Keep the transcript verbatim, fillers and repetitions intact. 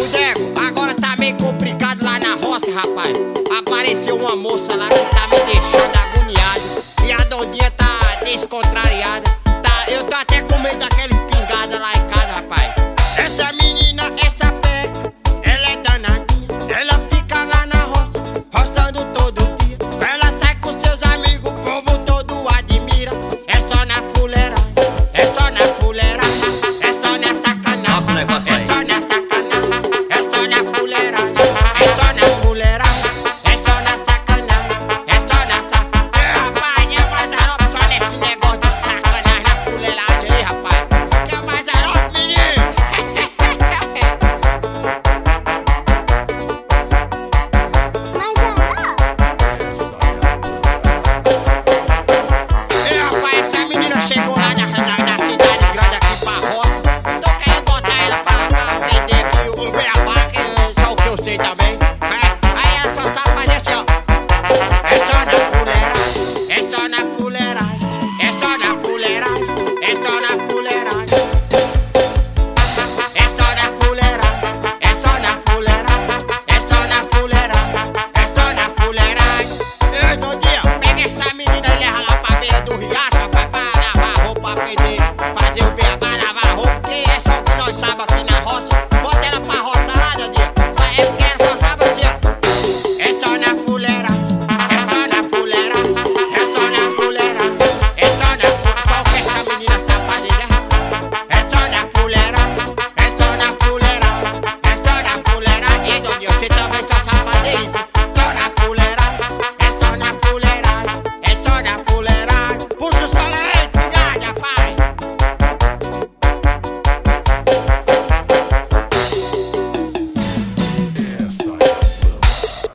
O Dego, agora tá meio complicado lá na roça, rapaz. Apareceu uma moça lá que tá me deixando agoniado. E a Dondinha tá descontrariada. Tá, eu tô até com medo daquela espingarda lá em casa, rapaz. Essa menina, essa peca, ela é danadinha. Ela fica lá na roça, roçando todo dia. Ela sai com seus amigos, o povo todo admira. É só na fuleiragem, é só na fuleiragem, é só na sacanagem, é só